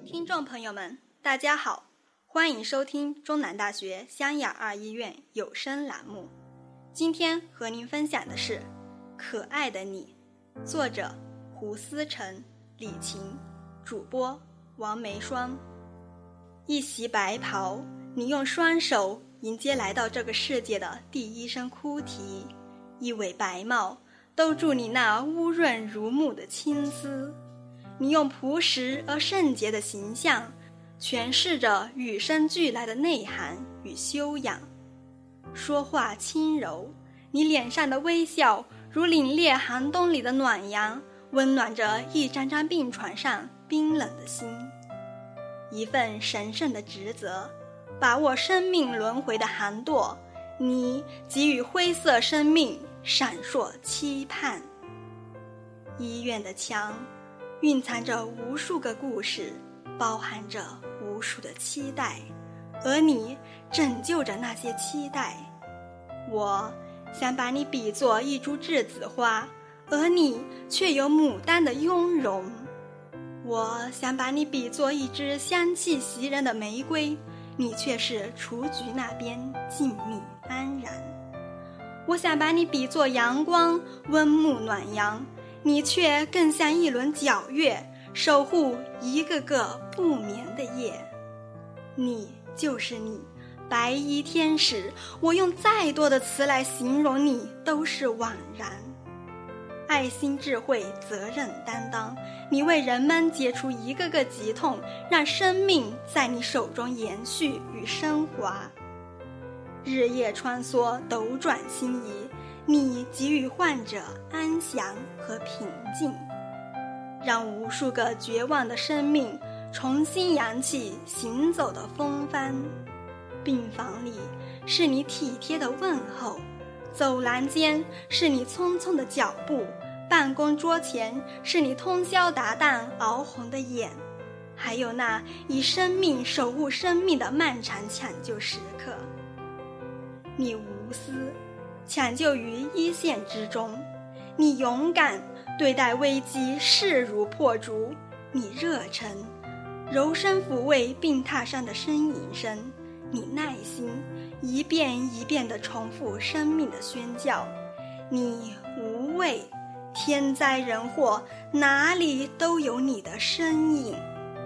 听众朋友们，大家好，欢迎收听中南大学湘雅二医院有声栏目。今天和您分享的是《可爱的你》，作者胡思成、李晴，主播王梅霜。一袭白袍，你用双手迎接来到这个世界的第一声哭啼，一尾白帽兜住你那乌润如沐的青丝。你用朴实而圣洁的形象诠释着与生俱来的内涵与修养。说话轻柔，你脸上的微笑如凛冽寒冬里的暖阳，温暖着一张张病床上冰冷的心。一份神圣的职责，把握生命轮回的寒惰，你给予灰色生命闪烁期盼。医院的墙蕴藏着无数个故事，包含着无数的期待，而你拯救着那些期待。我想把你比作一株栀子花，而你却有牡丹的雍容。我想把你比作一支香气袭人的玫瑰，你却是雏菊那边静谧安然。我想把你比作阳光，温沐暖阳，你却更像一轮皎月，守护一个个不眠的夜。你就是你，白衣天使，我用再多的词来形容你都是枉然。爱心、智慧、责任、担当，你为人们解除一个个疾痛，让生命在你手中延续与升华。日夜穿梭，斗转星移，你给予患者安详和平静，让无数个绝望的生命重新扬起行走的风帆。病房里是你体贴的问候，走廊间是你匆匆的脚步，办公桌前是你通宵达旦熬红的眼，还有那以生命守护生命的漫长抢救时刻。你无私，抢救于一线之中，你勇敢，对待危机势如破竹，你热忱，柔声抚慰病榻上的呻吟声，你耐心，一遍一遍地重复生命的宣教，你无畏，天灾人祸哪里都有你的身影。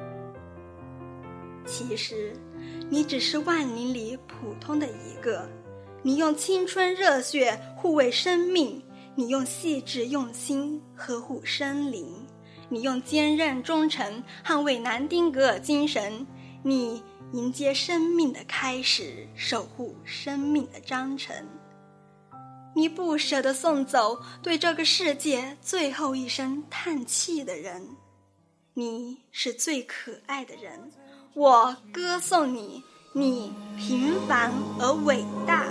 其实你只是万灵里普通的一个，你用青春热血护卫生命，你用细致用心呵护生灵，你用坚韧忠诚捍卫南丁格尔精神，你迎接生命的开始，守护生命的章程。你不舍得送走对这个世界最后一声叹气的人，你是最可爱的人，我歌颂你，你平凡而伟大。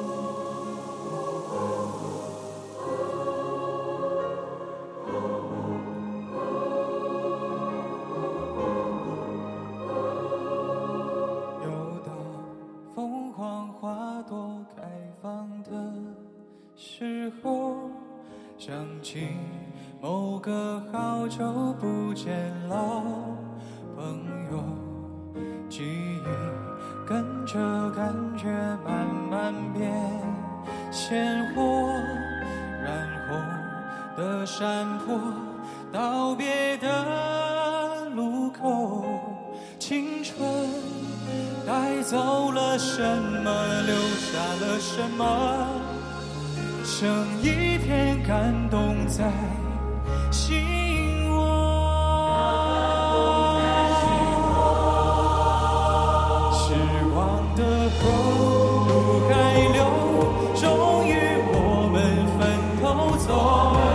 又到凤凰花朵开放的时候，想起某个好久不见老朋友，记忆跟着感觉慢慢变鲜活，染红的山坡，道别的路口，青春带走了什么，留下了什么，剩一片感动在心窝。时光的河路还流，终于我们分头走。